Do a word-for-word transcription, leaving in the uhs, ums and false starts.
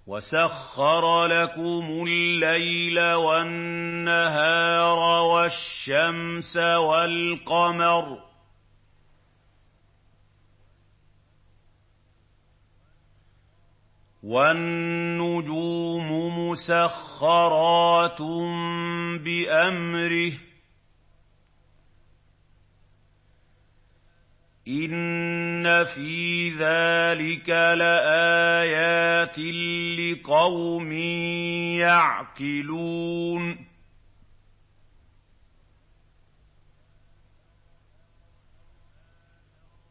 وَسَخَّرَ لَكُمُ اللَّيْلَ وَالنَّهَارَ وَالشَّمْسَ وَالْقَمَرَ ۖ وَالنُّجُومُ مُسَخَّرَاتٌ بِأَمْرِهِ ۗ إِنَّ فِي ذَٰلِكَ لَآيَاتٍ لِّقَوْمٍ يَعْقِلُونَ